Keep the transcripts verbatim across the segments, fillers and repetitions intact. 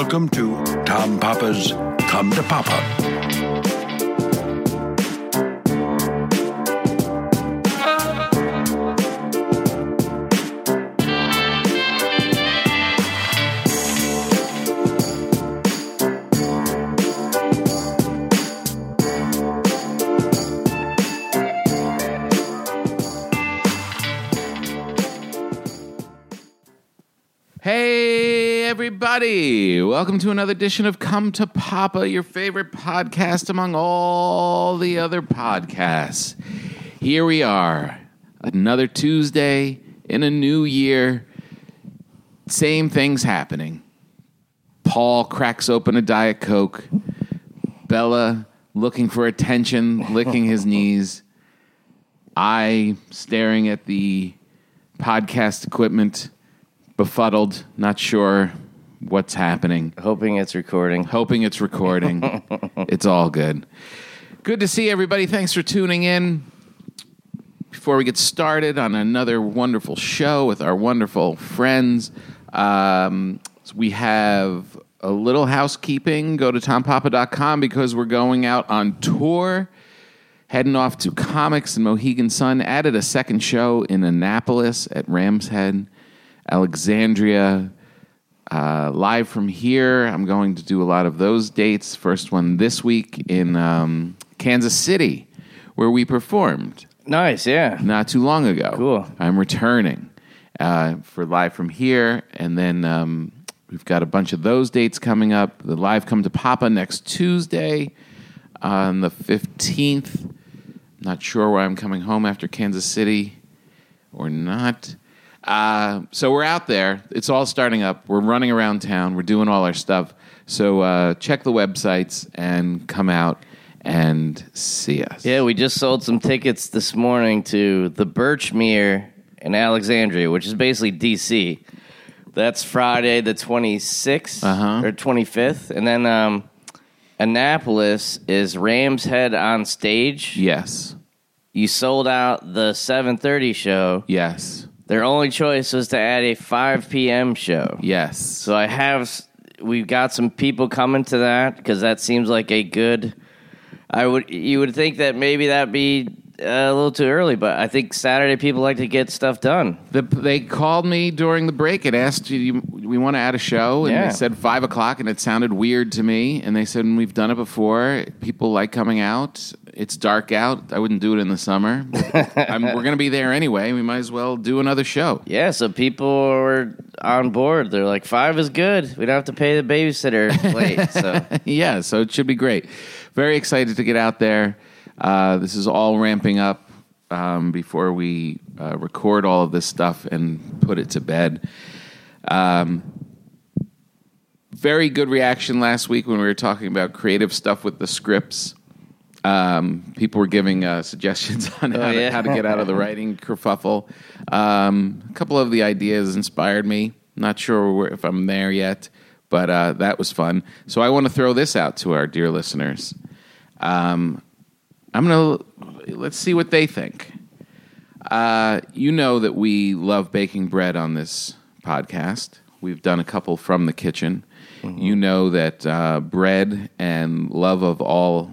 Welcome to Tom Papa's Come to Papa. Hey, everybody. Welcome to another edition of Come to Papa, your favorite podcast among all the other podcasts. Here we are, another Tuesday in a new year. Same things happening. Paul cracks open a Diet Coke. Bella looking for attention, licking his knees. I staring at the podcast equipment, befuddled, not sure what's happening. Hoping it's recording. Hoping it's recording. It's all good. Good to see everybody. Thanks for tuning in. Before we get started on another wonderful show with our wonderful friends, um, we have a little housekeeping. Go to tom papa dot com because we're going out on tour. Heading off to Comics and Mohegan Sun. Added a second show in Annapolis at Ram's Head. Alexandria, uh, live from here. I'm going to do a lot of those dates. First one this week in um, Kansas City, where we performed. Nice, yeah. Not too long ago. Cool. I'm returning uh, for live from here, and then um, we've got a bunch of those dates coming up. The live Come to Papa next Tuesday on the fifteenth. Not sure why I'm coming home after Kansas City or not. Uh, so we're out there. It's all starting up. We're running around town. We're doing all our stuff. So uh, check the websites and come out and see us. Yeah, we just sold some tickets this morning to the Birchmere in Alexandria, which is basically D C. That's Friday the twenty-sixth Uh-huh. or twenty-fifth. And then um, Annapolis is Ram's Head on stage. Yes. You sold out the seven thirty show. Yes. Their only choice was to add a five p.m. show. Yes. So I have, we've got some people coming to that because that seems like a good. I would, you would think that maybe that'd be a little too early, but I think Saturday people like to get stuff done. The, they called me during the break and asked, "Do you, we want to add a show?" And Yeah. they said five o'clock, and it sounded weird to me. And they said, "We've done it before. People like coming out. It's dark out. I wouldn't do it in the summer. I'm, we're going to be there anyway. We might as well do another show." Yeah, so people were on board. They're like, five is good. We don't have to pay the babysitter late. So Yeah, so it should be great. Very excited to get out there. Uh, this is all ramping up um, before we uh, record all of this stuff and put it to bed. Um, very good reaction last week when we were talking about creative stuff with the scripts. Um, people were giving uh, suggestions on how, Oh, yeah. to, how to get out of the writing kerfuffle. Um, a couple of the ideas inspired me. Not sure where, if I'm there yet, but uh, that was fun. So I want to throw this out to our dear listeners. Um, I'm going to, let's see what they think. Uh, you know that we love baking bread on this podcast. We've done a couple from the kitchen. Mm-hmm. You know that uh, bread and love of all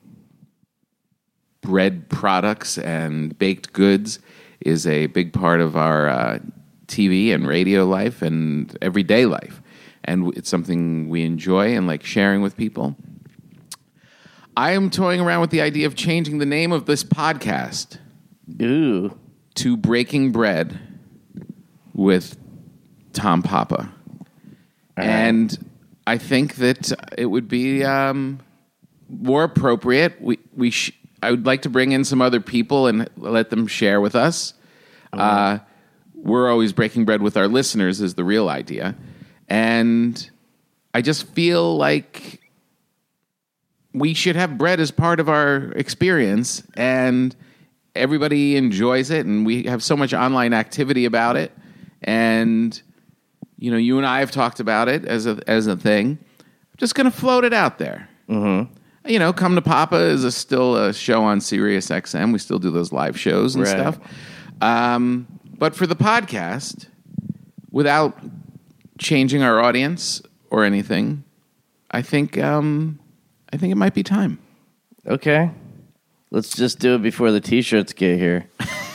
bread products and baked goods is a big part of our uh, T V and radio life and everyday life. And it's something we enjoy and like sharing with people. I am toying around with the idea of changing the name of this podcast ooh, to Breaking Bread with Tom Papa. right. And I think that it would be um, more appropriate. We we sh- I would like to bring in some other people and let them share with us. Uh, we're always breaking bread with our listeners is the real idea. And I just feel like we should have bread as part of our experience, and everybody enjoys it, and we have so much online activity about it. And, you know, you and I have talked about it as a as a thing. I'm just going to float it out there. Mm-hmm. You know, Come to Papa is a, still a show on Sirius X M. We still do those live shows and Right. stuff. Um, but for the podcast, without changing our audience or anything, I think um, I think it might be time. Okay. Let's just do it before the T-shirts get here.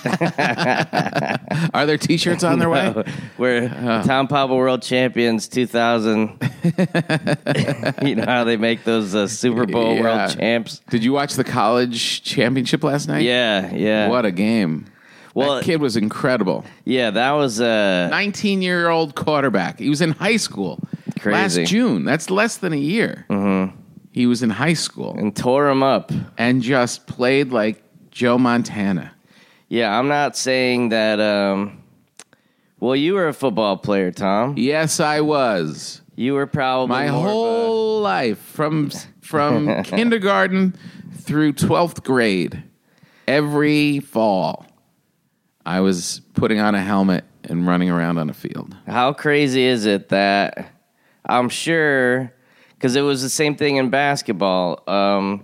Are there T-shirts on their way? No, we're Oh. Tom Papa World Champions two thousand. You know how they make those uh, Super Bowl Yeah. World Champs? Did you watch the college championship last night? Yeah, yeah. What a game. Well, that kid was incredible. Yeah, that was uh, nineteen-year-old quarterback. He was in high school. Crazy. Last June. That's less than a year. Mm-hmm. He was in high school. and tore him up. And just played like Joe Montana. Yeah, I'm not saying that. Um, well, you were a football player, Tom. Yes, I was. You were probably My more of a- whole life, from from kindergarten through twelfth grade, every fall, I was putting on a helmet and running around on a field. How crazy is it that I'm sure, because it was the same thing in basketball. Um,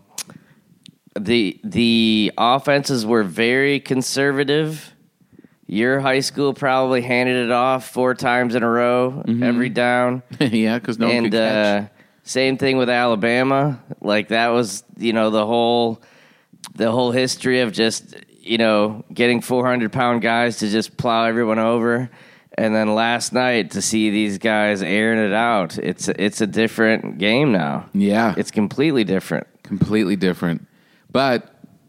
the the offenses were very conservative. Your high school probably handed it off four times in a row, every down. Yeah, because no one and could catch. uh, same thing with Alabama. Like that was, you know, the whole the whole history of just, you know, getting four hundred pound guys to just plow everyone over. And then last night to see these guys airing it out. It's it's a different game now. Yeah, It's completely different. completely different. But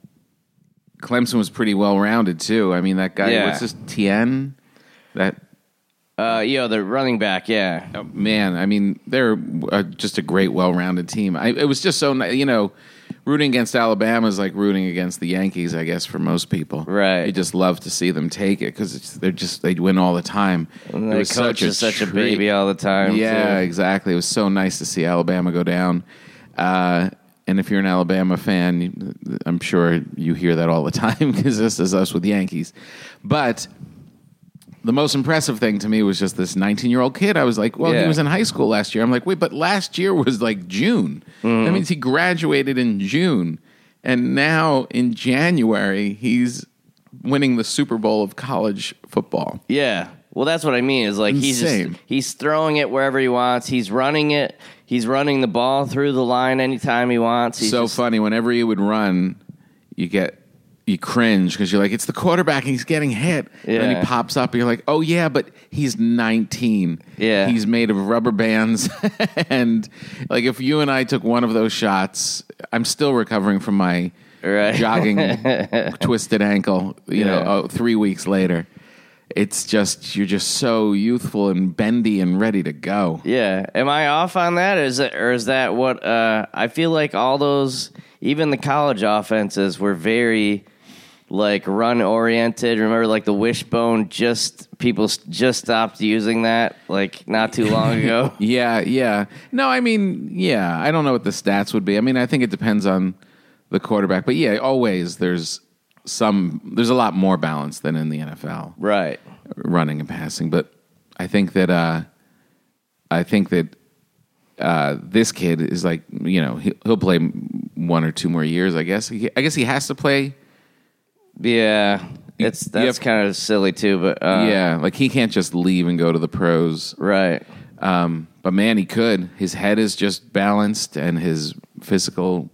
Clemson was pretty well rounded too. I mean, that guy, Yeah. what's this, Tien? That Uh, you know, the running back, yeah. oh, man. I mean, they're uh, just a great, well rounded team. I, it was just so ni- you know, rooting against Alabama is like rooting against the Yankees, I guess, for most people. Right. You just love to see them take it because they're just they win all the time. And It the was coach is such a treat. baby all the time. Yeah, too. exactly. It was so nice to see Alabama go down. Uh, and if you're an Alabama fan, you- I'm sure you hear that all the time because this is us with Yankees. But the most impressive thing to me was just this nineteen-year-old kid. I was like, well, he Yeah. was in high school last year. I'm like, wait, but last year was like June. Mm-hmm. That means he graduated in June. And now in January, he's winning the Super Bowl of college football. Yeah. Well, that's what I mean. Is like he's Insane. just, he's throwing it wherever he wants. He's running it. He's running the ball through the line anytime he wants. He's so just, funny. Whenever he would run, you get you cringe because you're like, it's the quarterback and he's getting hit. And then Yeah. he pops up and you're like, oh yeah, but he's nineteen. Yeah. He's made of rubber bands. And like if you and I took one of those shots, I'm still recovering from my Right. jogging twisted ankle, you know, Yeah. oh, three weeks later. It's just, you're just so youthful and bendy and ready to go. Yeah. Am I off on that? Is it, or is that what uh, I feel like all those, even the college offenses were very like run oriented. Remember like the wishbone, just people s- just stopped using that like not too long ago. Yeah, yeah. No, I mean, yeah, I don't know what the stats would be. I mean, I think it depends on the quarterback. But yeah, always there's some, there's a lot more balance than in the N F L, Right. running and passing. But I think that, uh, I think that uh, this kid is like, you know, he, he'll play one or two more years, I guess. He, I guess he has to play. Yeah. It's that's have- kind of silly too, but uh, yeah, like he can't just leave and go to the pros. right. Um, but man, he could. His head is just balanced and his physical.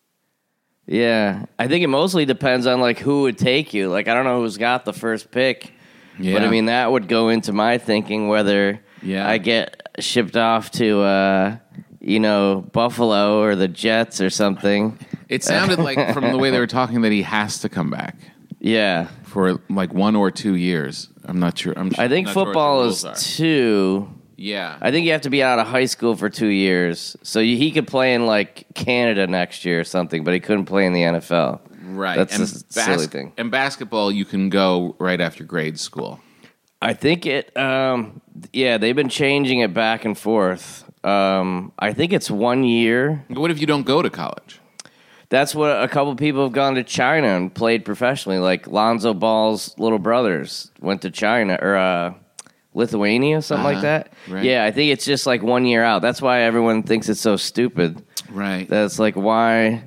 Yeah, I think it mostly depends on like who would take you. Like I don't know who's got the first pick, Yeah. but I mean that would go into my thinking whether Yeah. I get shipped off to uh, you know Buffalo or the Jets or something. It sounded like from the way they were talking that he has to come back Yeah, for like one or two years. I'm not sure. I'm I think not sure what the football rules is are. two. Yeah. I think you have to be out of high school for two years, so you, he could play in like Canada next year or something, but he couldn't play in the N F L. right. That's and a silly thing. And basketball, you can go right after grade school. I think it, um, yeah, they've been changing it back and forth. Um, I think it's one year. What if you don't go to college? That's what a couple people have gone to China and played professionally. Like Lonzo Ball's little brothers went to China or uh, Lithuania, something like Uh-huh. that. Right. Yeah, I think it's just like one year out. That's why everyone thinks it's so stupid. Right. That's like why,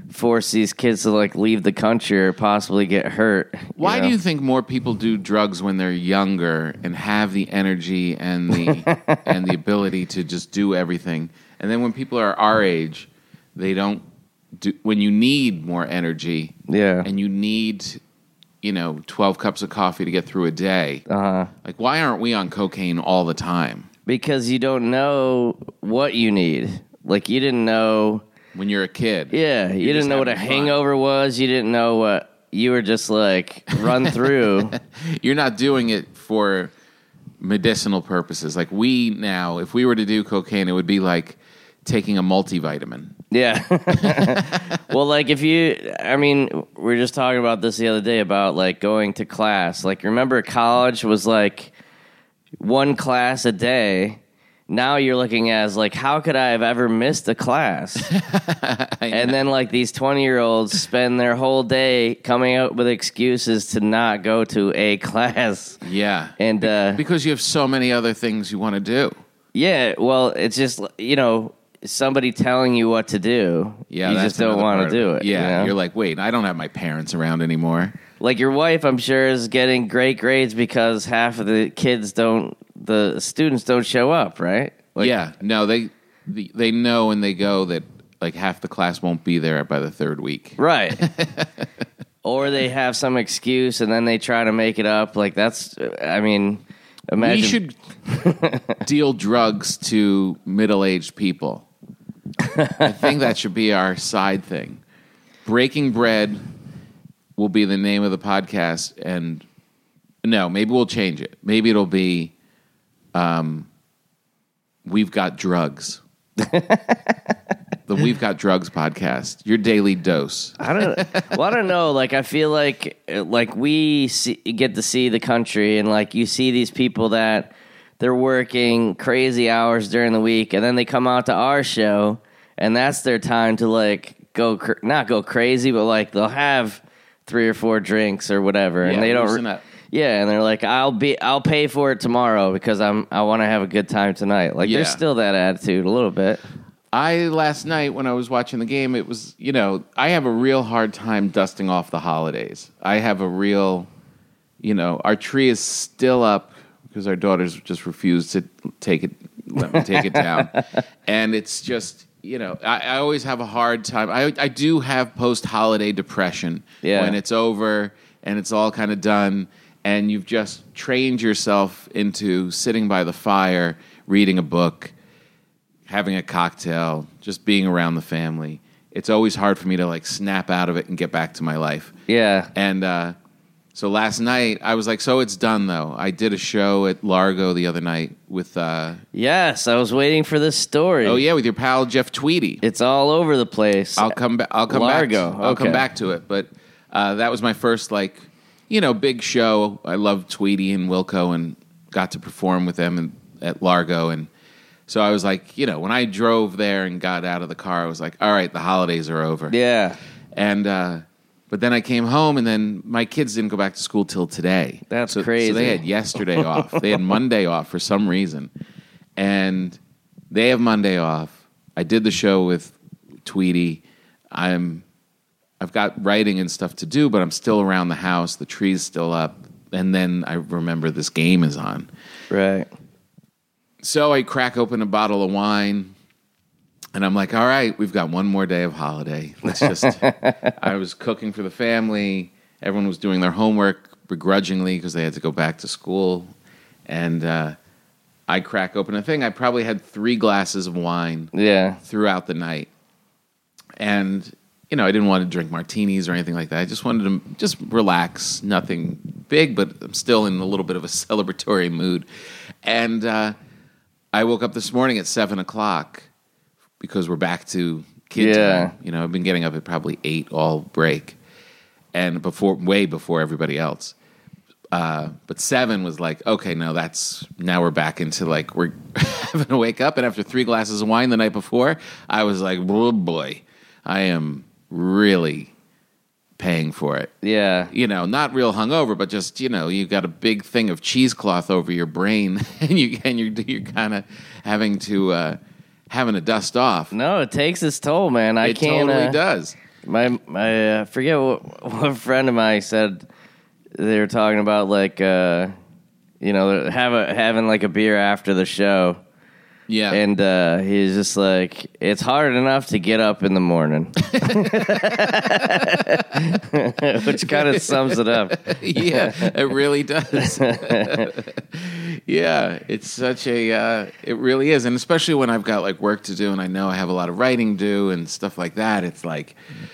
force these kids to like leave the country or possibly get hurt. Why know? do you think more people do drugs when they're younger and have the energy and the and the ability to just do everything, and then when people are our age, they don't do? When you need more energy, Yeah. and you need, you know, twelve cups of coffee to get through a day. Uh-huh. Like, why aren't we on cocaine all the time? Because you don't know what you need. Like, you didn't know... When you're a kid. Yeah, you You're just didn't know what a having fun. hangover was. You didn't know what... You were just, like, run through. You're not doing it for medicinal purposes. Like, we now, if we were to do cocaine, it would be like taking a multivitamin. Yeah. Well, like, if you... I mean, we were just talking about this the other day about, like, going to class. Like, remember college was, like, one class a day. Now you're looking as, like, how could I have ever missed a class? And then, like, these twenty-year-olds spend their whole day coming up with excuses to not go to a class. Yeah. And, uh, Because you have so many other things you want to do. yeah, well, it's just, you know, somebody telling you what to do. Yeah, you that's just don't another want part to of do it. Yeah, you know? you're like, wait, I don't have my parents around anymore. Like, your wife, I'm sure, is getting great grades because half of the kids don't, the students don't show up, right? Like, yeah, no, they they know and they go that like half the class won't be there by the third week. Right. Or they have some excuse and then they try to make it up. Like, that's, I mean, imagine. We should deal drugs to middle-aged people. I think that should be our side thing. Breaking Bread will be the name of the podcast, and no, maybe we'll change it. Maybe it'll be um, We've Got Drugs. The We've Got Drugs podcast. Your daily dose. I don't. Well, I don't know. Like, I feel like like we see, get to see the country, and like you see these people that they're working crazy hours during the week, and then they come out to our show, and that's their time to like go cr- not go crazy, but like they'll have three or four drinks or whatever, and Yeah, they don't. loosen up. Yeah, and they're like, I'll be, I'll pay for it tomorrow because I'm, I want to have a good time tonight. Like, Yeah. there's still that attitude a little bit. I, last night when I was watching the game, it was, you know, I have a real hard time dusting off the holidays. I have a real, you know, our tree is still up because our daughters just refused to take it, let me take it down. And it's just, you know, I, I always have a hard time. I, I do have post-holiday depression Yeah. when it's over and it's all kind of done. And you've just trained yourself into sitting by the fire, reading a book, having a cocktail, just being around the family. It's always hard for me to like snap out of it and get back to my life. Yeah. And uh, so last night, I was like, so it's done, though. I did a show at Largo the other night with... Uh, Yes, I was waiting for this story. oh, yeah, with your pal Jeff Tweedy. It's all over the place. I'll come back. I'll come Largo, back. I'll okay. come back to it. But uh, that was my first, like, you know, big show. I love Tweedy and Wilco and got to perform with them in, at Largo. And so I was like, you know, when I drove there and got out of the car, I was like, all right, the holidays are over. Yeah. And uh, but then I came home, and then my kids didn't go back to school till today. That's so, crazy. So they had yesterday off. They had Monday off for some reason, and they have Monday off. I did the show with Tweedy. I'm, I've got writing and stuff to do, but I'm still around the house. The tree's still up, and then I remember this game is on. Right. So I crack open a bottle of wine, and I'm like, all right, we've got one more day of holiday. Let's just... I was cooking for the family. Everyone was doing their homework begrudgingly because they had to go back to school. And uh, I crack open a thing. I probably had three glasses of wine Yeah. throughout the night. And, you know, I didn't want to drink martinis or anything like that. I just wanted to just relax. Nothing big, but I'm still in a little bit of a celebratory mood. And... Uh, I woke up this morning at seven o'clock because we're back to kid Yeah. time. You know, I've been getting up at probably eight all break, and before, way before everybody else. Uh, but seven was like, okay, no, that's now we're back into like we're having to wake up. And after three glasses of wine the night before, I was like, oh boy, I am really paying for it. Yeah. You know, not real hungover, but just, you know, you've got a big thing of cheesecloth over your brain, and you and you're you're kind of having to uh, having to dust off. No, it takes its toll, man. I it can't. totally uh, does. My my, I forget what, what friend of mine said. They were talking about like, uh, you know, have a, having like a beer after the show. Yeah. And uh, he's just like, it's hard enough to get up in the morning. Which kind of sums it up. Yeah, it really does. Yeah, it's such a, uh, it really is. And especially when I've got like work to do and I know I have a lot of writing to do and stuff like that, it's like,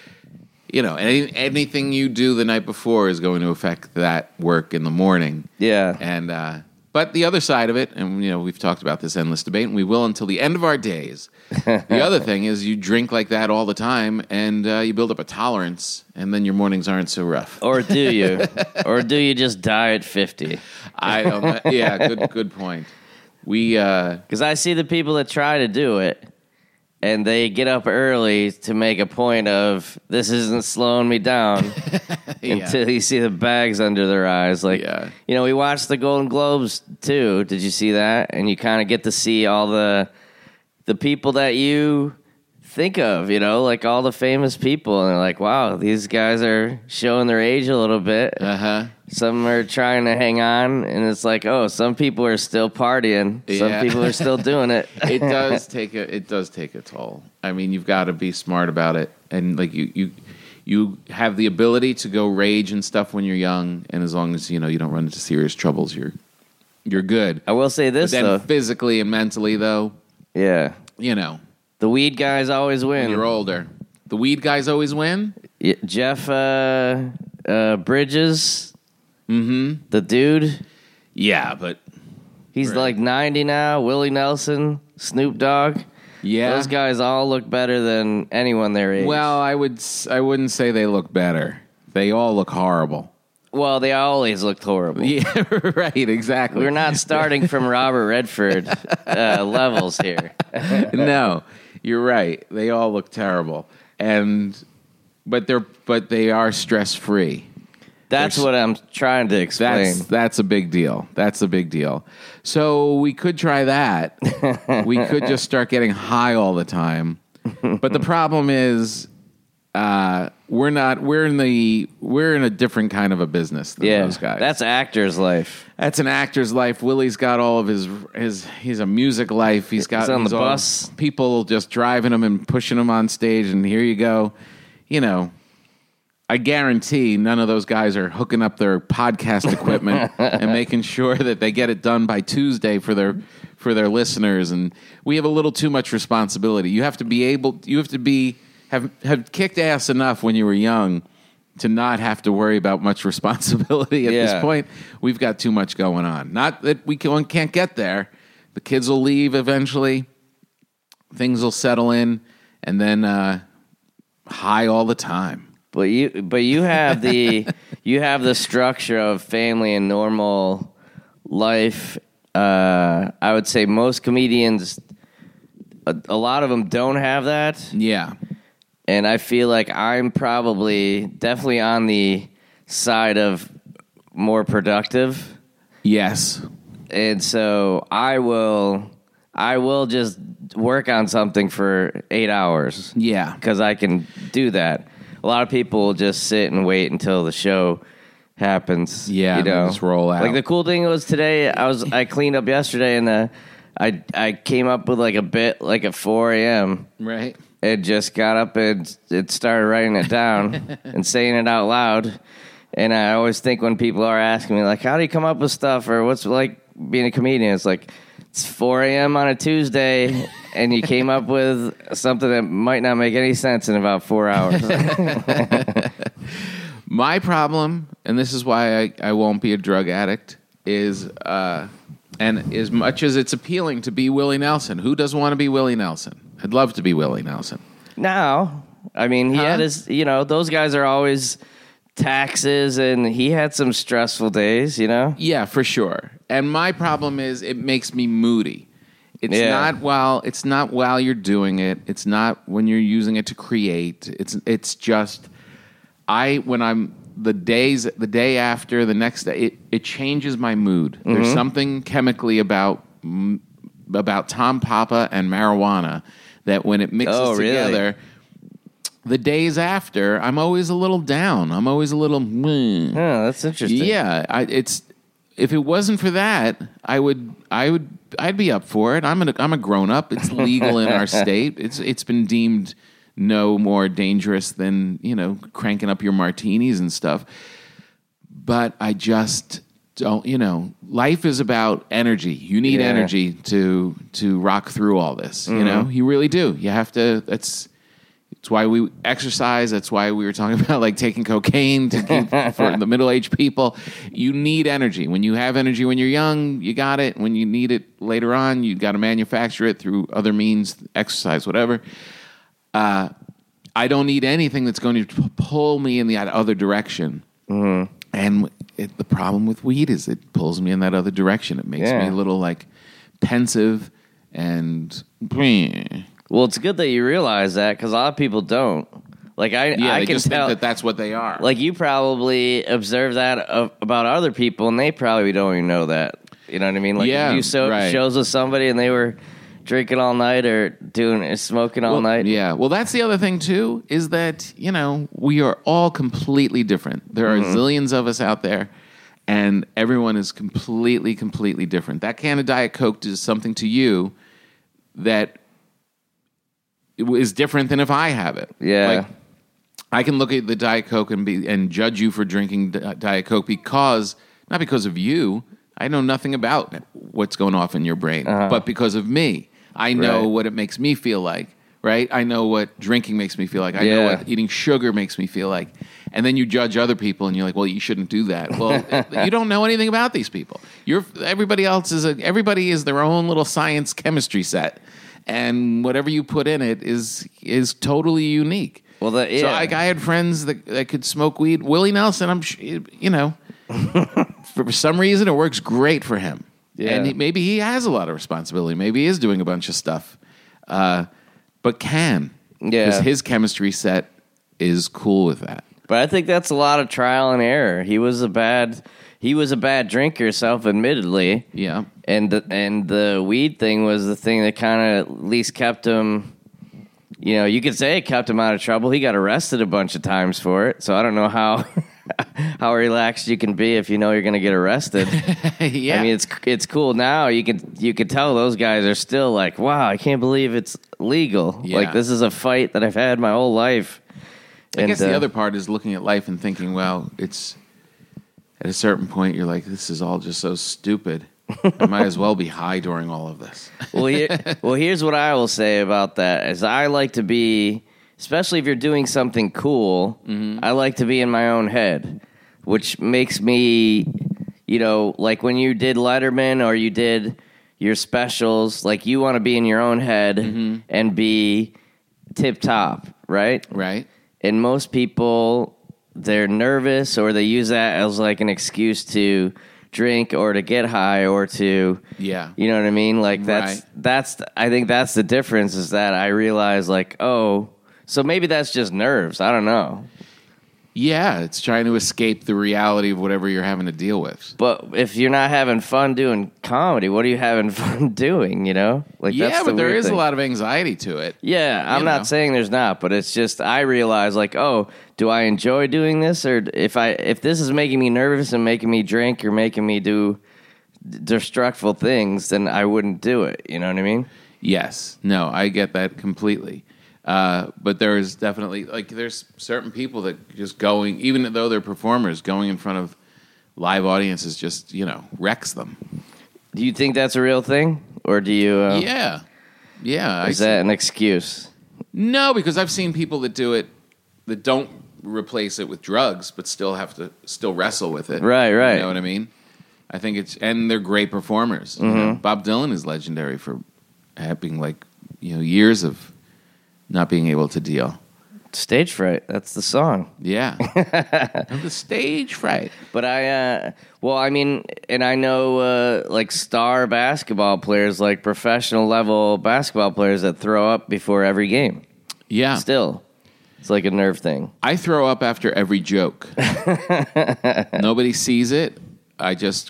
you know, any, anything you do the night before is going to affect that work in the morning. Yeah. And, uh, but the other side of it, and you know, we've talked about this endless debate, and we will until the end of our days. The other thing is you drink like that all the time, and uh, you build up a tolerance, and then your mornings aren't so rough. Or do you? Or do you just die at fifty? I don't know. Yeah, good good point. We Because uh, I see the people that try to do it, and they get up early to make a point of, this isn't slowing me down. yeah. Until you see the bags under their eyes. Like, Yeah. you know, we watched the Golden Globes, too. Did you see that? And you kind of get to see all the the people that you think of, you know, like all the famous people. And they're like, wow, these guys are showing their age a little bit. Uh-huh. Some are trying to hang on, and it's like, oh, some people are still partying. Some Yeah. people are still doing it. It does take a it does take a toll. I mean, you've got to be smart about it, and like you you you have the ability to go rage and stuff when you're young, and as long as you know you don't run into serious troubles, you're you're good. I will say this, But then though. physically and mentally, though, Yeah. you know, The weed guys always win. when you're older, the weed guys always win. Yeah, Jeff uh, uh, Bridges, Mm-hmm. the dude, Yeah, but he's Right. like ninety now. Willie Nelson, Snoop Dogg. yeah, Those guys all look better than anyone their age. well, I would s- I wouldn't say they look better. They all look horrible. well, they always looked horrible. Yeah, right, exactly. We're not starting from Robert Redford uh, levels here. No, you're right. They all look terrible, and but they're but they are stress free. That's There's- what I'm trying to explain. That's that's a big deal. That's a big deal. So we could try that. We could just start getting high all the time. But the problem is, uh, we're not. We're in the. We're in a different kind of a business than yeah, those guys. that's actor's life. That's an actor's life. Willie's got all of his his. He's a music life. He's got He's on the all- bus. people just driving him and pushing him on stage, and here you go. You know, I guarantee none of those guys are hooking up their podcast equipment and making sure that they get it done by Tuesday for their for their listeners. And we have a little too much responsibility. You have to be able. You have to be have have kicked ass enough when you were young to not have to worry about much responsibility at Yeah. this point. We've got too much going on. Not that we can, can't get there. The kids will leave eventually. Things will settle in, and then uh, high all the time. But you, but you have the you have the structure of family and normal life. Uh, I would say most comedians, a, a lot of them don't have that, Yeah. and I feel like I'm probably definitely on the side of more productive, Yes. and so I will I will just work on something for eight hours. Yeah. Because I can do that. A lot of people just sit and wait until the show happens. Yeah, you and then know, just roll out. Like the cool thing was today, I was I cleaned up yesterday, and uh, I I came up with like a bit like at four a.m. Right. and just got up and it started writing it down and saying it out loud. And I always think when people are asking me like, how do you come up with stuff, or what's it like being a comedian? It's like, it's four a.m. on a Tuesday, and you came up with something that might not make any sense in about four hours. My problem, and this is why I, I won't be a drug addict, is, uh, and as much as it's appealing to be Willie Nelson, who doesn't want to be Willie Nelson? I'd love to be Willie Nelson. Now, I mean, he Huh? had his, you know, those guys are always taxes, and he had some stressful days, you know? Yeah, for sure. And my problem is it makes me moody. It's Yeah. not while it's not while you're doing it. It's not when you're using it to create. It's it's just I when I'm the days the day after the next day it, it changes my mood. Mm-hmm. There's something chemically about mm, about Tom Papa and marijuana that when it mixes Oh, really? together the days after, I'm always a little down. I'm always a little. Meh. Oh, that's interesting. Yeah, I, it's if it wasn't for that, I would, I would, I'd be up for it. I'm a, I'm a grown up. It's legal in our state. It's, it's been deemed no more dangerous than, you know, cranking up your martinis and stuff. But I just don't, you know, life is about energy. You need Yeah. energy to to rock through all this. You know, you really do. You have to. That's it's why we exercise. That's why we were talking about like taking cocaine to keep for the middle aged people. You need energy. When you have energy when you're young, you got it. When you need it later on, you got to manufacture it through other means, exercise, whatever. Uh, I don't need anything that's going to pull me in the other direction. Mm-hmm. And it, the problem with weed is it pulls me in that other direction. It makes Yeah. me a little like pensive and Well, it's good that you realize that because a lot of people don't. Like I, yeah, I they can just tell. think that that's what they are. Like you probably observe that of, about other people, and they probably don't even know that. You know what I mean? Like Yeah, if you so, right. shows with somebody and they were drinking all night or doing smoking all Well, night. Yeah. Well, that's the other thing too, is that, you know, we are all completely different. There are Mm-hmm. zillions of us out there, and everyone is completely, completely different. That can of Diet Coke does something to you that is different than if I have it. Yeah. Like, I can look at the Diet Coke and be and judge you for drinking Di- Diet Coke because, not because of you, I know nothing about what's going off in your brain, Uh-huh. but because of me. I know Right. what it makes me feel like, right? I know what drinking makes me feel like. I Yeah. know what eating sugar makes me feel like. And then you judge other people and you're like, well, you shouldn't do that. Well, you don't know anything about these people. You're everybody else is a, everybody is their own little science chemistry set. And whatever you put in it is is totally unique. Well, that, yeah. So like I had friends that, that could smoke weed. Willie Nelson, I'm sh- you know, for some reason it works great for him. Yeah. And he, maybe he has a lot of responsibility. Maybe he is doing a bunch of stuff, uh, but can Yeah. because his chemistry set is cool with that. But I think that's a lot of trial and error. He was a bad, he was a bad drinker, self-admittedly. Yeah, And the, and the weed thing was the thing that kind of at least kept him, you know, you could say it kept him out of trouble. He got arrested a bunch of times for it. So I don't know how how relaxed you can be if you know you're going to get arrested. yeah. I mean, it's it's cool now. You can you can tell those guys are still like, wow, I can't believe it's legal. Yeah. Like this is a fight that I've had my whole life. I And, guess the uh, other part is looking at life and thinking, well, it's at a certain point you're like, this is all just so stupid. I might as well be high during all of this. well, here, well, here's what I will say about that: is I like to be, especially if you're doing something cool. I like to be in my own head, which makes me, you know, like when you did Letterman or you did your specials, like you want to be in your own head and be tip top, right? Right? And most people, they're nervous or they use that as like an excuse to drink or to get high or to, Yeah. you know what I mean? Like that's, Right. that's, I think that's the difference is that I realize like, oh, so maybe that's just nerves. I don't know. Yeah, it's trying to escape the reality of whatever you're having to deal with. But if you're not having fun doing comedy, what are you having fun doing, you know? Like Yeah, that's the but there weird is thing. a lot of anxiety to it. Yeah, I'm You not know. saying there's not, but it's just I realize like, oh, do I enjoy doing this, or if I if this is making me nervous and making me drink or making me do d- destructive things, then I wouldn't do it. You know what I mean? Yes. No, I get that completely. Uh, but there is definitely, like, there's certain people that just going, even though they're performers, going in front of live audiences just, you know, wrecks them. Do you think that's a real thing, or do you? Uh, Yeah. Yeah. I Is see- that an excuse? No, because I've seen people that do it that don't replace it with drugs, but still have to still wrestle with it. Right, right. You know what I mean? I think it's, and they're great performers. You know? Bob Dylan is legendary for having, like, you know, years of not being able to deal. Stage fright. That's the song. Yeah. The stage fright. But I, uh, well, I mean, and I know uh, like star basketball players, like professional level basketball players that throw up before every game. Yeah. Still, it's like a nerve thing. I throw up after every joke. Nobody sees it. I just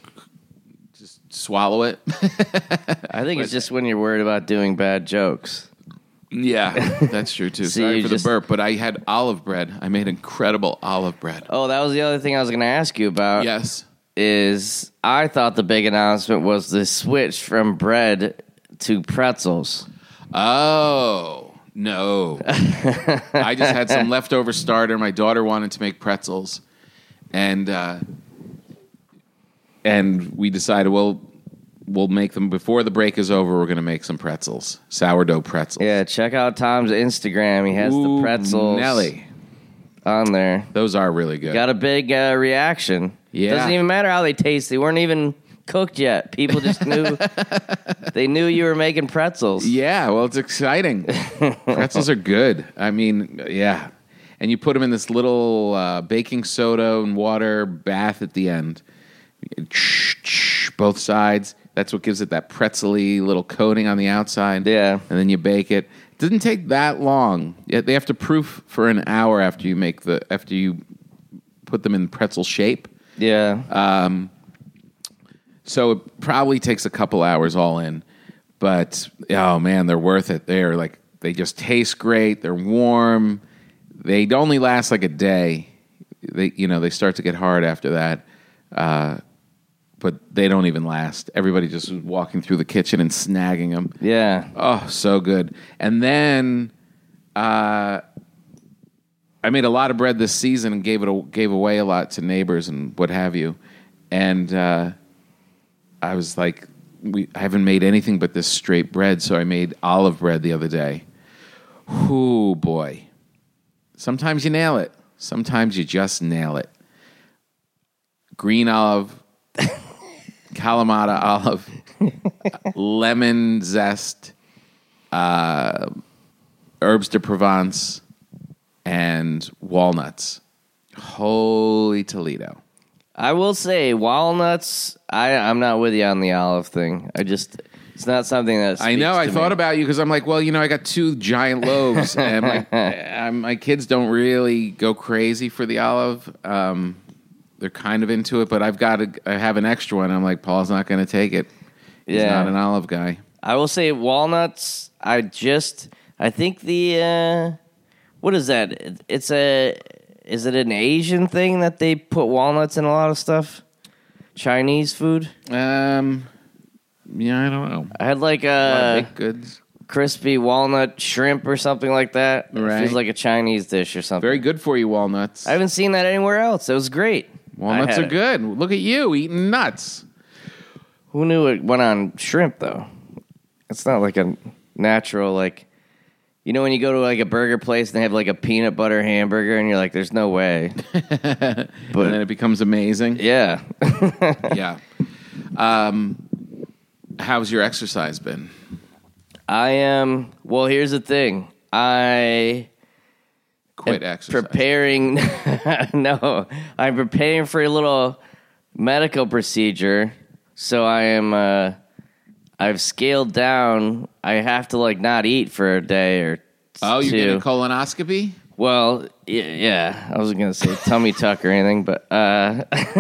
just swallow it. I think it's just when you're worried about doing bad jokes. Yeah, that's true too. So Sorry you for just- the burp, but I had olive bread. I made incredible olive bread. Oh, that was the other thing I was going to ask you about. Yes. Is I thought the big announcement was the switch from bread to pretzels. Oh, no. I just had some leftover starter. My daughter wanted to make pretzels. And uh, and we decided, well, we'll make them before the break is over. We're going to make some pretzels, sourdough pretzels. Yeah, check out Tom's Instagram. He has Ooh, the pretzels Nelly. on there. Those are really good. Got a big uh, reaction. Yeah. Doesn't even matter how they taste. They weren't even cooked yet. People just knew. They knew you were making pretzels. Yeah, well, it's exciting. Pretzels are good. I mean, yeah. And you put them in this little uh, baking soda and water bath at the end. Both sides. That's what gives it that pretzel-y little coating on the outside. Yeah. And then you bake it. It doesn't take that long. They have to proof for an hour after you make the after you put them in pretzel shape. Yeah. Um, so it probably takes a couple hours all in, but oh man, they're worth it. They're like they just taste great. They're warm. They only last like a day. They you know they start to get hard after that, uh, but they don't even last. Everybody just was walking through the kitchen and snagging them. Yeah. Oh, so good. And then uh, I made a lot of bread this season and gave it gave away a lot to neighbors and what have you. And uh, I was like, we I haven't made anything but this straight bread, so I made olive bread the other day. Ooh, boy. Sometimes you nail it. Sometimes you just nail it. Green olive, Kalamata olive, lemon zest, uh, herbs de Provence, and walnuts. Holy Toledo. I will say walnuts. I I'm not with you on the olive thing. I just it's not something that I know. I speaks to thought me. about you because I'm like, well, you know, I got two giant loaves, and my uh, my kids don't really go crazy for the olive. Um, they're kind of into it, but I've got to I have an extra one. I'm like, Paul's not going to take it. He's Yeah. not an olive guy. I will say walnuts. I just I think the uh, what is that? It's a is it an Asian thing that they put walnuts in a lot of stuff? Chinese food. Um, yeah, I don't know. I had like A lot of a baked goods. crispy walnut shrimp or something like that. It Right. feels like a Chinese dish or something. Very good for you, walnuts. I haven't seen that anywhere else. It was great. Walnuts I had are it. good. Look at you eating nuts. Who knew it went on shrimp though? It's not like a natural like. You know when you go to like a burger place and they have like a peanut butter hamburger and you're like, there's no way. But and then it becomes amazing. Yeah. Yeah. Um, how's your exercise been? I am, well, here's the thing. I Quit am exercise. preparing, no, I'm preparing for a little medical procedure. So I am, uh, I've scaled down. I have to like not eat for a day or Oh, you're two. getting a colonoscopy? Well, y- yeah, I wasn't going to say tummy tuck or anything, but uh,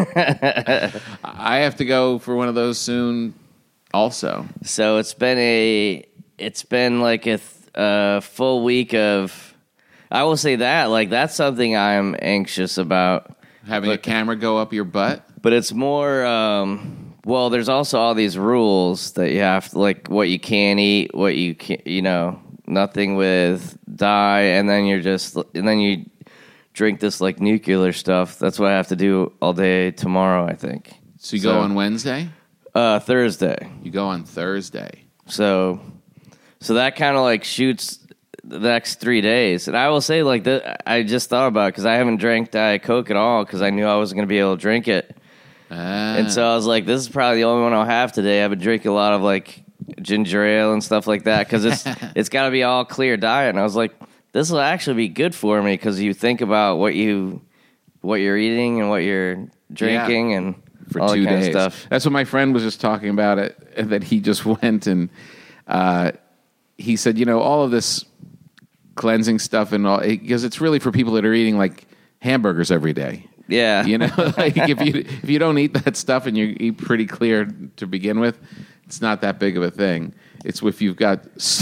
I have to go for one of those soon also. so it's been a, it's been like a, th- a full week of, I will say that, like that's something I'm anxious about, Having a camera go up your butt? but it's more, um, well, there's also all these rules that you have to, like what you can't eat, what you can't, you know, nothing with dye, and then you're just, and then you drink this like nuclear stuff. That's what I have to do all day tomorrow, I think. So you So- go on Wednesday? Uh, Thursday. You go on Thursday. So, so that kind of like shoots the next three days. And I will say, like, that I just thought about it because I haven't drank Diet Coke at all because I knew I wasn't going to be able to drink it. Ah. And so I was like, this is probably the only one I'll have today. I've been drinking a lot of like ginger ale and stuff like that because it's it's got to be all clear diet. And I was like, this will actually be good for me because you think about what you what you're eating and what you're drinking and for all two that kind days. of stuff. That's what my friend was just talking about it, that he just went and uh, he said, you know, all of this cleansing stuff and all, because it's really for people that are eating like hamburgers every day. Yeah, You know, like if you if you don't eat that stuff and you eat pretty clear to begin with, it's not that big of a thing. It's if you've got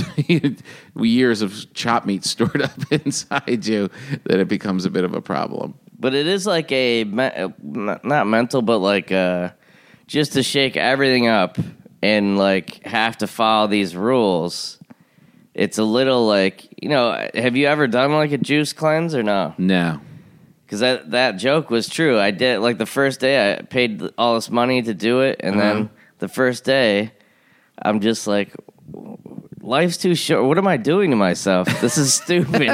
years of chop meat stored up inside you that it becomes a bit of a problem. But it is like a, not mental, but like uh, just to shake everything up and like have to follow these rules. It's a little like, you know, have you ever done like a juice cleanse or no? No. Because that, that joke was true. I did, like the first day I paid all this money to do it. And uh-huh. then the first day I'm just like, life's too short. What am I doing to myself? This is stupid.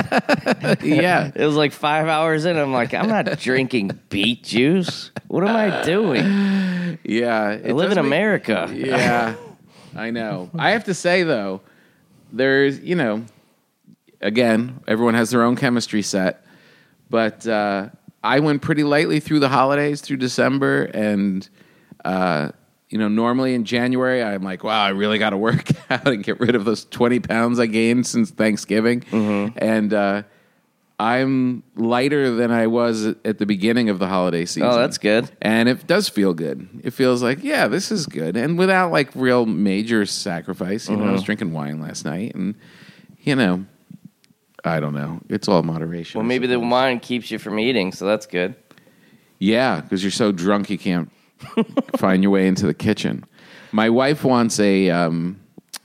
Yeah. It was like five hours in. I'm like, I'm not drinking beet juice. What am I doing? Yeah. I live in America. Make, yeah. I know. I have to say, though, there's, you know, again, everyone has their own chemistry set. But uh, I went pretty lightly through the holidays, through December. And, uh, you know, normally in January, I'm like, wow, I really got to work out and get rid of those twenty pounds I gained since Thanksgiving. Mm-hmm. And uh, I'm lighter than I was at the beginning of the holiday season. Oh, that's good. And it does feel good. It feels like, yeah, this is good. And without, like, real major sacrifice. You mm-hmm. know, I was drinking wine last night. And, you know, I don't know. It's all moderation. Well, maybe the wine keeps you from eating, so that's good. Yeah, because you're so drunk you can't find your way into the kitchen. My wife wants a... Um,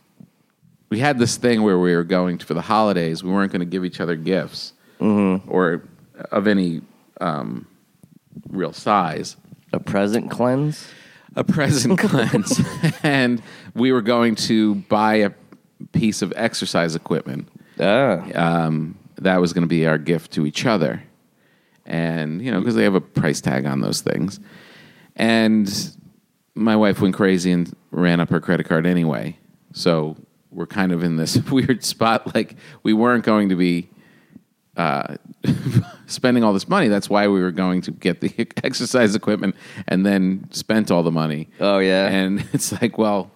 we had this thing where we were going to, for the holidays, we weren't going to give each other gifts mm-hmm. or of any um, real size. A present cleanse? A present cleanse. And we were going to buy a piece of exercise equipment. Ah. Um, that was going to be our gift to each other. And, you know, because they have a price tag on those things. And my wife went crazy and ran up her credit card anyway. So we're kind of in this weird spot. Like, we weren't going to be uh, spending all this money. That's why we were going to get the exercise equipment and then spent all the money. Oh, yeah. And it's like, well,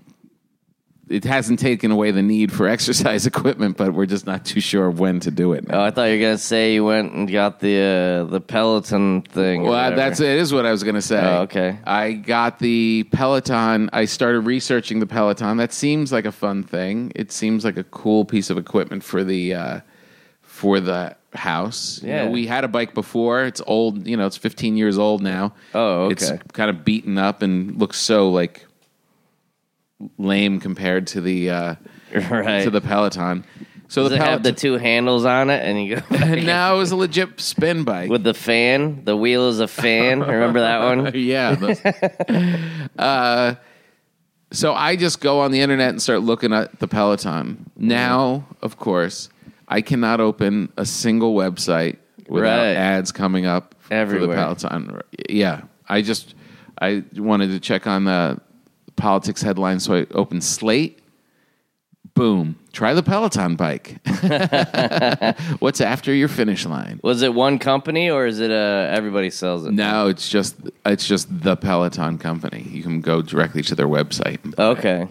it hasn't taken away the need for exercise equipment, but we're just not too sure when to do it now. Oh, I thought you were going to say you went and got the uh, the Peloton thing. Well, that's it is what I was going to say. Oh, okay. I got the Peloton. I started researching the Peloton. That seems like a fun thing. It seems like a cool piece of equipment for the uh, for the house. Yeah. You know, we had a bike before. It's old. You know, it's fifteen years old now. Oh, okay. It's kind of beaten up and looks so like lame compared to the uh, right. to the Peloton. So Does the it Peloton, have the two handles on it, and you go? No, it was a legit spin bike with the fan. The wheel is a fan. Remember that one? Yeah. Those, uh, so I just go on the internet and start looking at the Peloton. Now, of course, I cannot open a single website without right. ads coming up everywhere for the Peloton. Yeah, I just I wanted to check on the politics headlines, so I opened Slate. Boom. Try the Peloton bike. What's after your finish line? Was it one company or is it uh, everybody sells it? No, it's just it's just the Peloton company. You can go directly to their website. Okay.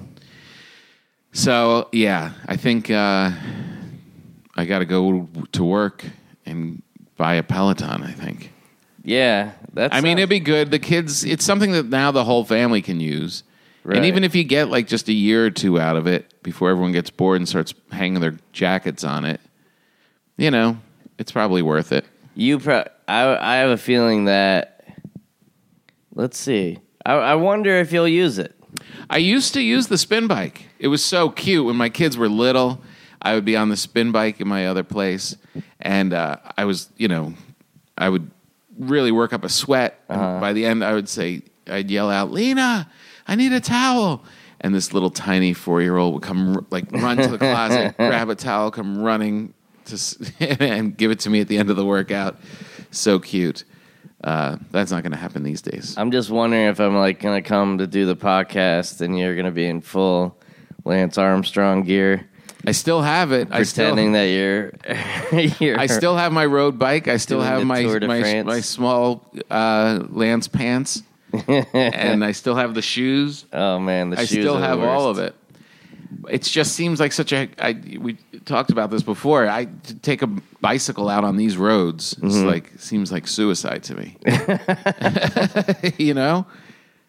So, yeah, I think uh, I got to go to work and buy a Peloton, I think. Yeah. That's I mean, it'd be good. The kids, it's something that now the whole family can use. Right. And even if you get like just a year or two out of it before everyone gets bored and starts hanging their jackets on it, you know, it's probably worth it. You, pro- I, I have a feeling that. Let's see. I, I wonder if you'll use it. I used to use the spin bike. It was so cute when my kids were little. I would be on the spin bike in my other place, and uh, I was, you know, I would really work up a sweat. Uh-huh. And by the end, I would say, I'd yell out, "Lena, I need a towel." And this little tiny four-year-old would come, like, run to the closet, grab a towel, come running to, and give it to me at the end of the workout. So cute. Uh, that's not going to happen these days. I'm just wondering if I'm, like, going to come to do the podcast and you're going to be in full Lance Armstrong gear. I still have it. Pretending I still, that you're, you're... I still have my road bike. I still have my my, my small uh, Lance pants. And I still have the shoes. Oh man, the I shoes. I still are have the worst. all of it. It just seems like such a. I, we talked about this before. I to take a bicycle out on these roads. It's mm-hmm. like seems like suicide to me. You know.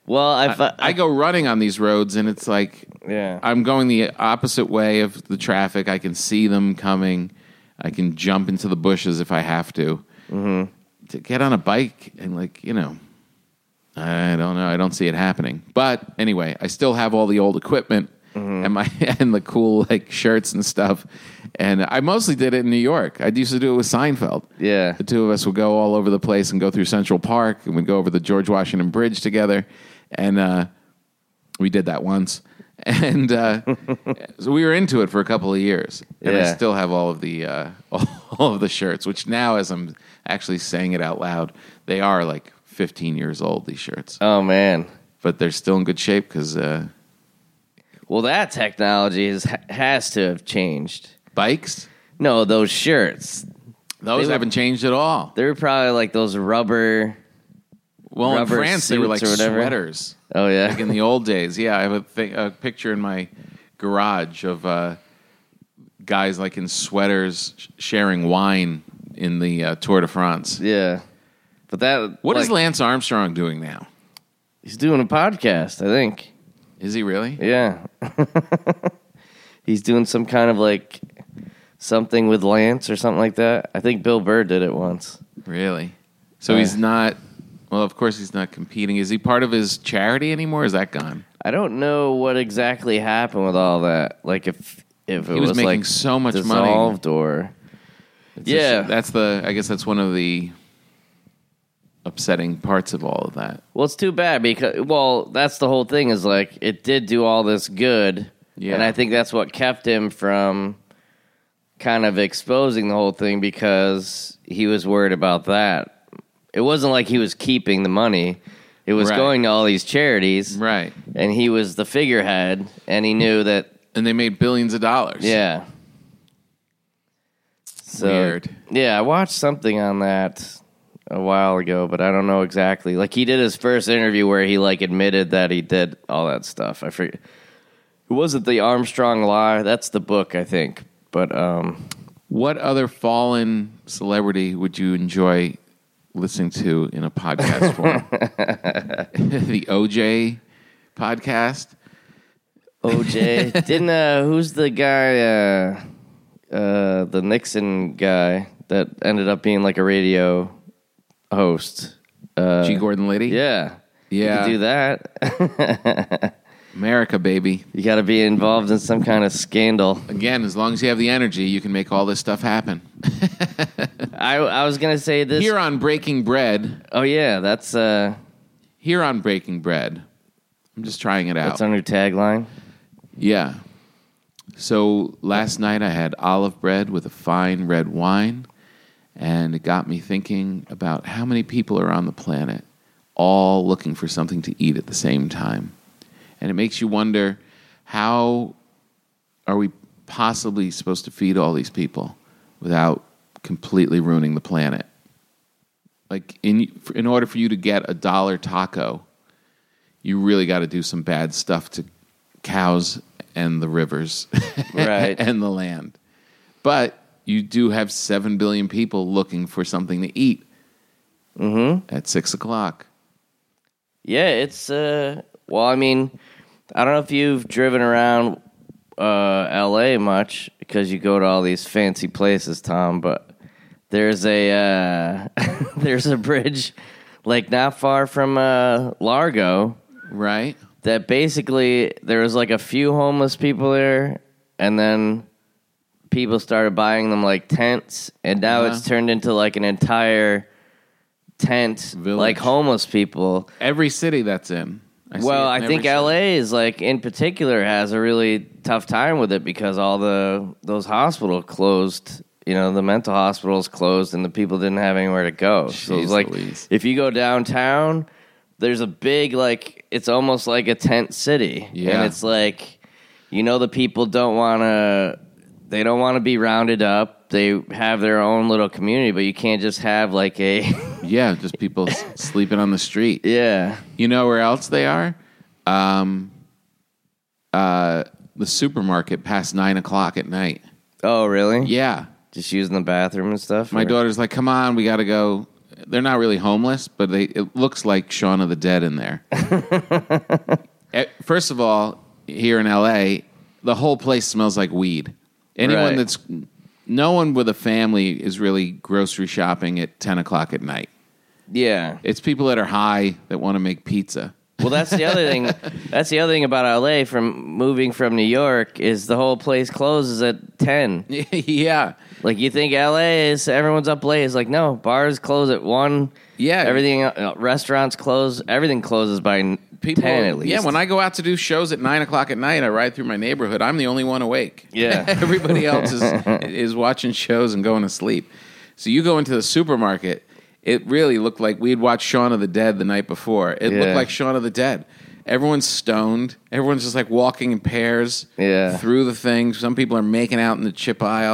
Well, I, I, I go running on these roads, and it's like yeah. I'm going the opposite way of the traffic. I can see them coming. I can jump into the bushes if I have to. Mm-hmm. To get on a bike and, like, you know, I don't know. I don't see it happening. But anyway, I still have all the old equipment mm-hmm. and my and the cool like shirts and stuff. And I mostly did it in New York. I used to do it with Seinfeld. Yeah. The two of us would go all over the place and go through Central Park, and we'd go over the George Washington Bridge together. And uh, we did that once. And uh, so we were into it for a couple of years. And yeah. I still have all of the uh, all of the shirts, which now, as I'm actually saying it out loud, they are like fifteen years old, these shirts. Oh, man. But they're still in good shape because... Uh, well, that technology is, has to have changed. Bikes? No, those shirts. Those They haven't were- changed at all. They were probably like those rubber... Well, in rubber France, they were like suits or whatever. sweaters. Oh, yeah. Like in the old days. Yeah, I have a, th- a picture in my garage of uh, guys like in sweaters sh- sharing wine in the uh, Tour de France. Yeah. But that... What like, is Lance Armstrong doing now? He's doing a podcast, I think. Is he really? Yeah. He's doing some kind of like something with Lance or something like that. I think Bill Burr did it once. Really? So Uh, he's not... Well, of course he's not competing. Is he part of his charity anymore? Is that gone? I don't know what exactly happened with all that. Like if if it He was making like so much money. dissolved or It's a yeah. sh- that's the. I guess that's one of the upsetting parts of all of that. Well, it's too bad because well, that's the whole thing is like it did do all this good, Yeah. and I think that's what kept him from kind of exposing the whole thing because he was worried about that. It wasn't like he was keeping the money. It was Right. going to all these charities. Right. And he was the figurehead, and he knew that, And they made billions of dollars. yeah. So, Weird. yeah, I watched something on that a while ago, but I don't know exactly. Like, he did his first interview where he, like, admitted that he did all that stuff. I forget. It wasn't The Armstrong Lie. That's the book, I think. But, um... What other fallen celebrity would you enjoy listening to in a podcast form? The O J podcast? O J. Didn't, uh, who's the guy, uh, uh, the Nixon guy that ended up being like a radio host? Uh, G. Gordon Liddy? Yeah. Yeah. You can do that. America, baby. You got to be involved in some kind of scandal. Again, as long as you have the energy, you can make all this stuff happen. I, I was going to say this. Here on Breaking Bread, Oh, yeah. That's, uh, here on Breaking Bread, I'm just trying it out. that's our new tagline. Yeah. So last night I had olive bread with a fine red wine, and it got me thinking about how many people are on the planet all looking for something to eat at the same time. And it makes you wonder, how are we possibly supposed to feed all these people without completely ruining the planet? Like, in in order for you to get a dollar taco, you really got to do some bad stuff to cows and the rivers Right. and the land. But you do have seven billion people looking for something to eat Mm-hmm. at six o'clock. Yeah, it's, uh, well, I mean, I don't know if you've driven around uh, L A much because you go to all these fancy places, Tom, but there's a, uh, there's a bridge, like, not far from uh, Largo Right? that basically there was, like, a few homeless people there, and then people started buying them, like, tents, and now Uh-huh. it's turned into, like, an entire tent, Village. like, homeless people. Every city that's in. I see Well, it I in think every L city. A is like in particular has a really tough time with it because all the those hospitals closed. You know, the mental hospitals closed, and the people didn't have anywhere to go. So Jeez it's like Louise. if you go downtown, there's a big like it's almost like a tent city, Yeah. and it's like you know the people don't want to. They don't want to be rounded up. They have their own little community, but you can't just have like a Yeah, just people s- sleeping on the street. yeah. You know where else they are? Um, uh, the supermarket past nine o'clock at night. Oh, really? Yeah. Just using the bathroom and stuff. My or- daughter's like, come on, we got to go. they're not really homeless, but they it looks like Shaun of the Dead in there. Eh, First of all, here in L A, the whole place smells like weed. Anyone Right. that's no one with a family is really grocery shopping at ten o'clock at night. Yeah. It's people that are high that want to make pizza. Well, that's the other thing. That's the other thing about L A from moving from New York is the whole place closes at ten. Yeah. Like, you think L A is, everyone's up late. It's like, no, bars close at one. Yeah. Everything, uh, restaurants close. Everything closes by n- People, ten at least. Yeah, when I go out to do shows at nine o'clock at night, I ride through my neighborhood. I'm the only one awake. Yeah. Everybody else is is watching shows and going to sleep. So you go into the supermarket, it really looked like we'd watched Shaun of the Dead the night before. It Yeah. looked like Shaun of the Dead. Everyone's stoned. Everyone's just like walking in pairs Yeah. through the things. Some people are making out in the chip aisle.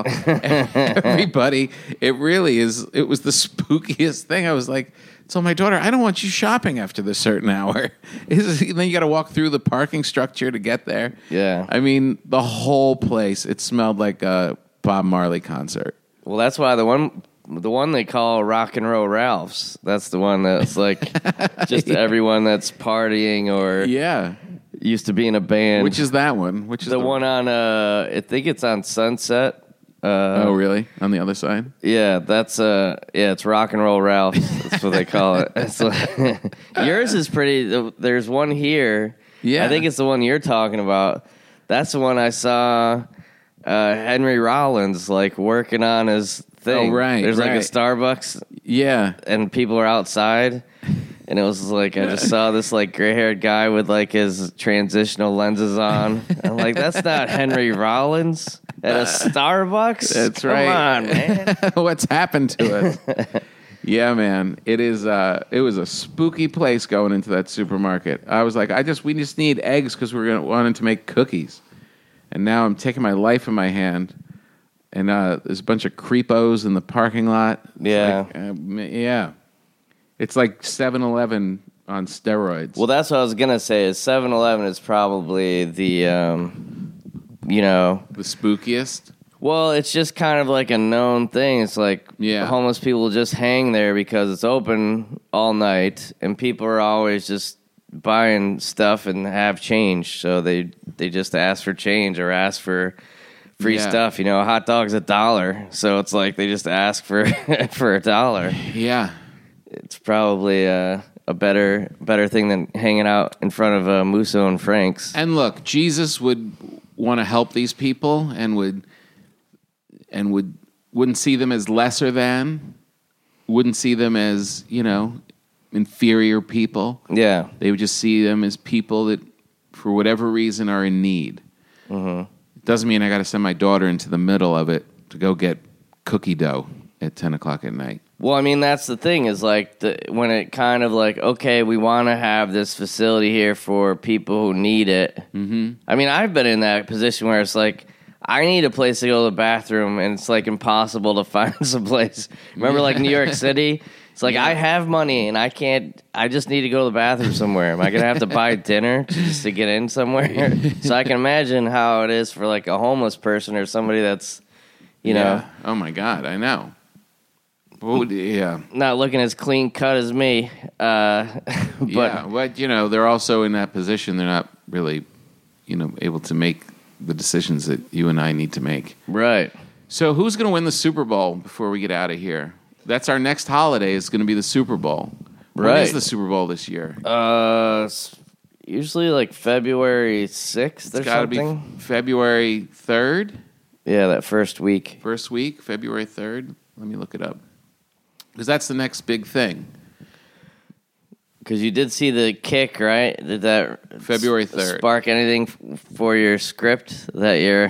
Everybody, it really is. It was the spookiest thing. I was like, so my daughter, I don't want you shopping after this certain hour. Is- then you got to walk through the parking structure to get there. Yeah. I mean, the whole place, it smelled like a Bob Marley concert. Well, that's why the one the one they call Rock and Roll Ralph's, that's the one that's like just everyone that's partying or Yeah. used to be in a band. Which is that one? Which is the one on, uh, I think it's on Sunset. Uh, Oh, really? On the other side? Yeah, that's uh, yeah, it's Rock and Roll Ralph's. That's what they call it. It's like- yours is pretty. There's one here. Yeah. I think it's the one you're talking about. That's the one I saw. Uh, Henry Rollins like working on his thing. Oh, right, There's like a right. Starbucks, Yeah. and people are outside. And it was like I just saw this like gray haired guy with like his transitional lenses on. I'm like, that's not Henry Rollins at a Starbucks. That's Come right. on, man. What's happened to us? Yeah, man. It is. Uh, it was a spooky place going into that supermarket. I was like, I just we just need eggs because we're gonna wanting to make cookies, and now I'm taking my life in my hand, and uh, there's a bunch of creepos in the parking lot. It's Yeah. like, uh, yeah. It's like seven eleven on steroids. Well, that's what I was gonna say. Is seven eleven is probably the, um, you know, the spookiest. well, it's just kind of like a known thing. It's like Yeah. homeless people just hang there because it's open all night, and people are always just buying stuff and have change, so they they just ask for change or ask for free Yeah. stuff. You know, a hot dog's a dollar, so it's like they just ask for for a dollar. Yeah. It's probably uh, a better better thing than hanging out in front of uh, Musso and Frank's. And look, Jesus would want to help these people and would and would wouldn't see them as lesser than, wouldn't see them as, you know, inferior people. Yeah, They would just see them as people that, for whatever reason, are in need. Mm-hmm. It doesn't mean I got to send my daughter into the middle of it to go get cookie dough at ten o'clock at night. well, I mean that's the thing is like the, when it kind of like okay, we want to have this facility here for people who need it. Mm-hmm. I mean, I've been in that position where it's like I need a place to go to the bathroom, and it's like impossible to find some place. Remember, like New York City. It's like I have money and I can't. I just need to go to the bathroom somewhere. Am I gonna have to buy dinner just to get in somewhere? So I can imagine how it is for like a homeless person or somebody that's, you know, Yeah. Oh my God, I know. What would, yeah. not looking as clean cut as me. Uh, but yeah, but you know, they're also in that position. They're not really, you know, able to make the decisions that you and I need to make. right, So, who's going to win the Super Bowl before we get out of here? That's our next holiday. Is going to be the Super Bowl. When Right. is the Super Bowl this year? uh, s- usually like February sixth or It's got to be something. f- February third, Yeah, that first week. first week, February third. Let me look it up because that's the next big thing. Because you did see the kick, right? Did that February s- third. spark anything f- for your script that you're?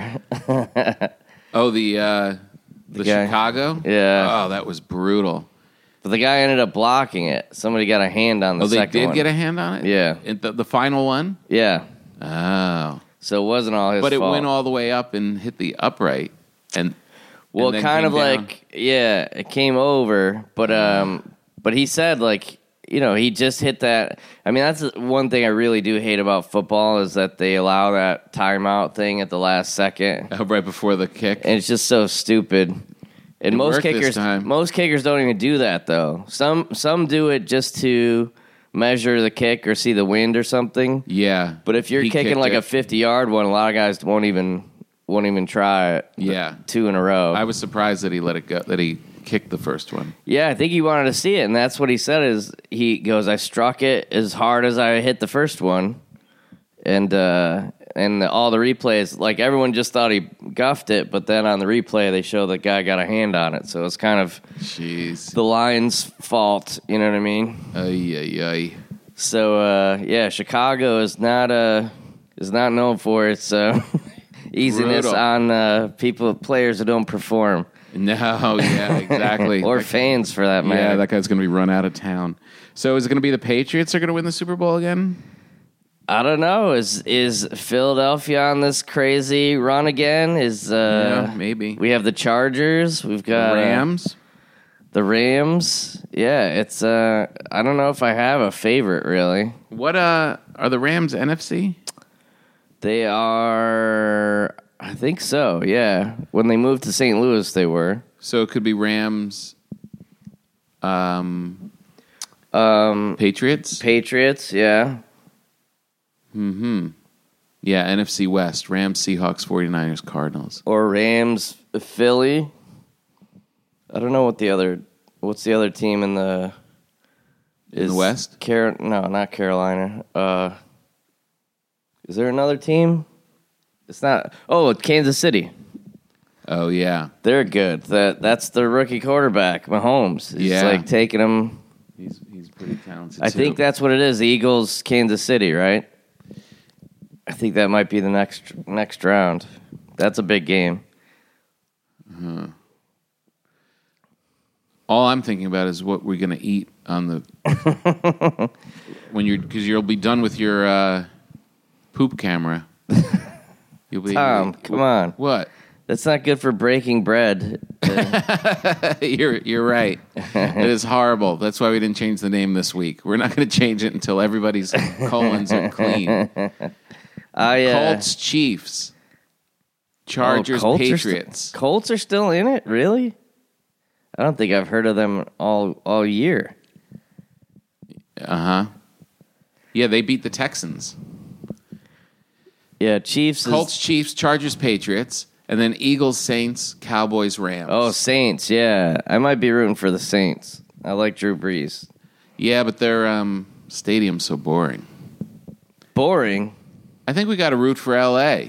Oh, the uh, the, guy. Chicago. Yeah. Oh, that was brutal. But the guy ended up blocking it. Somebody got a hand on the Oh, they second did one. get a hand on it. Yeah. It- the, the final one. Yeah. Oh, So it wasn't all his but it fault. went all the way up and hit the upright, and well, and then kind came of down. like yeah, it came over, but um, but he said like you know he just hit that. I mean that's one thing I really do hate about football is that they allow that timeout thing at the last second, uh, right before the kick. and it's just so stupid. And It most worked this kickers, time. most kickers don't even do that though. Some some do it just to measure the kick or see the wind or something. Yeah. But if you're He kicking kicked like it. a fifty-yard one, a lot of guys won't even won't even try it. Yeah. Two in a row. I was surprised that he let it go, that he kicked the first one. Yeah, I think he wanted to see it, and that's what he said. Is he goes, I struck it as hard as I hit the first one, and uh, and the, all the replays, like everyone just thought he guffed it, but then on the replay they show the guy got a hand on it, so it's kind of Jeez. the line's fault. You know what I mean? Ay, ay, ay. So uh, yeah, Chicago is not uh, is not known for its uh, easiness Brutal. on uh, people players who don't perform. No, yeah, exactly. Or That- fans, for that matter. Yeah, that guy's going to be run out of town. So is it going to be the Patriots that are going to win the Super Bowl again? I don't know. Is is Philadelphia on this crazy run again? Is uh, yeah, maybe. we have the Chargers? We've got The uh, Rams? the Rams. Yeah, it's. Uh, I don't know if I have a favorite really. What uh are the Rams N F C? They are. I think so. Yeah. When they moved to Saint Louis, they were. So it could be Rams, um, Um, Patriots. Patriots. Yeah. Yeah, N F C West: Rams, Seahawks, 49ers, Cardinals. Or Rams, Philly. I don't know what the other. What's the other team in the? In the West? Car- no, not Carolina. Uh, is there another team? It's not. Oh, Kansas City. Oh yeah, They're good. That that's the rookie quarterback, Mahomes. He's Yeah. like taking them. he's he's pretty talented. I too. think that's what it is. The Eagles, Kansas City, right? I think that might be the next next round. That's a big game. all I'm thinking about is what we're gonna eat on the when you're because you'll be done with your uh, poop camera. You'll be Tom, come on. What? That's not good for breaking bread. you're you're right. It is horrible. That's why we didn't change the name this week. We're not going to change it until everybody's colons are clean. I, uh, Colts, Chiefs, Chargers, oh, Colts are Patriots. st- Colts are still in it, really? I don't think I've heard of them all all year. Uh huh. Yeah, they beat the Texans. Yeah, Chiefs. Is, Colts, Chiefs, Chargers, Patriots, and then Eagles, Saints, Cowboys, Rams. Oh, Saints. Yeah, I might be rooting for the Saints. I like Drew Brees. yeah, but their um, stadium's so boring. Boring. I think we got to root for L A.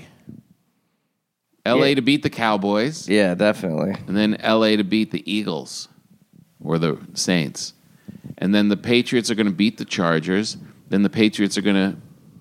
L A Yeah. to beat the Cowboys, Yeah, definitely. and then L A to beat the Eagles or the Saints. And then the Patriots are going to beat the Chargers. Then the Patriots are going to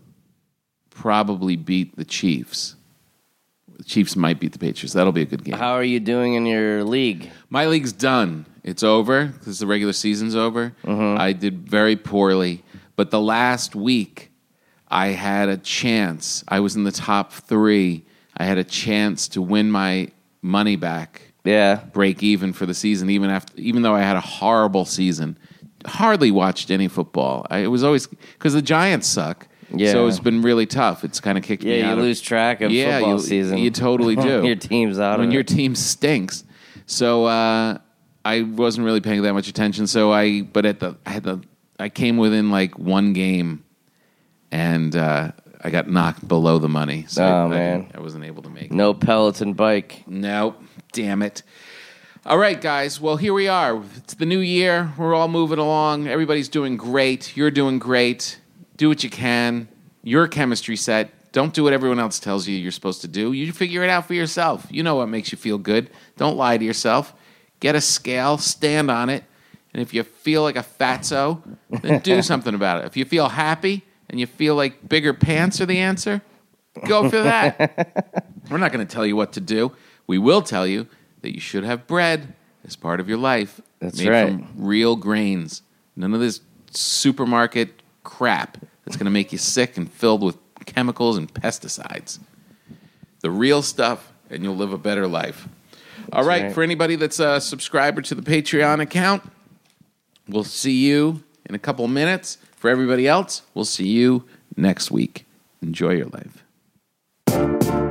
probably beat the Chiefs. The Chiefs might beat the Patriots. That'll be a good game. How are you doing in your league? My league's done. It's over because the regular season's over. I did very poorly. But the last week, I had a chance. I was in the top three. I had a chance to win my money back, Yeah. break even for the season, even after, even though I had a horrible season. Hardly watched any football. I, it was always because the Giants suck. Yeah. So it's been really tough. It's kind of kicked Yeah, me you out of lose track of yeah, football you, season. You totally do. Your team's out when of your it. team stinks. So uh, I wasn't really paying that much attention. So I, but at the, I had the, I came within like one game, and uh, I got knocked below the money. So Oh, I, I man. didn't- I wasn't able to make it. No Peloton bike. Nope. Damn it. All right, guys. Well, here we are. It's the new year. We're all moving along. Everybody's doing great. You're doing great. Do what you can. Your chemistry set. Don't do what everyone else tells you you're supposed to do. You figure it out for yourself. You know what makes you feel good. Don't lie to yourself. Get a scale. Stand on it. And if you feel like a fatso, then do something about it. If you feel happy and you feel like bigger pants are the answer, go for that. We're not going to tell you what to do. We will tell you that you should have bread as part of your life. That's made right. from real grains. None of this supermarket crap that's going to make you sick and filled with chemicals and pesticides. The real stuff, and you'll live a better life. All right, right. for anybody that's a subscriber to the Patreon account, we'll see you in a couple minutes. For everybody else, we'll see you next week. Enjoy your life.